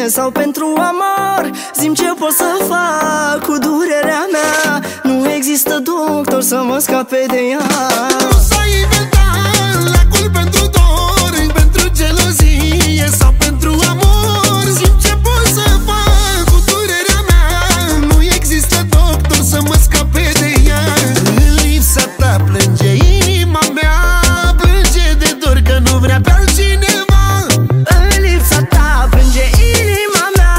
sau pentru amor? Zi-mi ce pot să fac cu durerea mea. Nu există doctor să mă scape de ea. Nu s-a inventat lacul pentru dor, pentru gelozie sau pentru amor. Zi-mi ce pot să fac cu durerea mea. Nu există doctor să mă scape de ea. În lipsa ta plânge inima mea, plânge de dor că nu vrea pe altcineva. În lipsa ta plânge inima mea.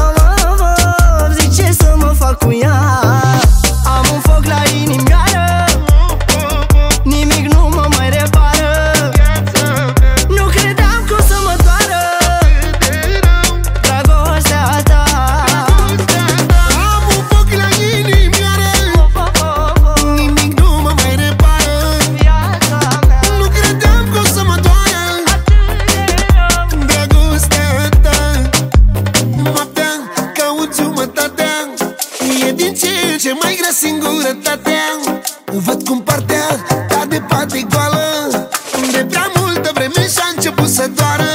Zice să mă fac cu ea. Am un foc la inimioară, nimic nu mă mai repară. Nu credeam că o să mă doară dragostea ta. Am un foc la inimioară, nimic nu mă mai repară. Nu credeam că o să mă doară dragostea ta. Noaptea caut jumătatea, e din ce în ce mai grea singurătatea. Văd cum partea ta de pat e goală, de prea multă vreme și-a început să doară.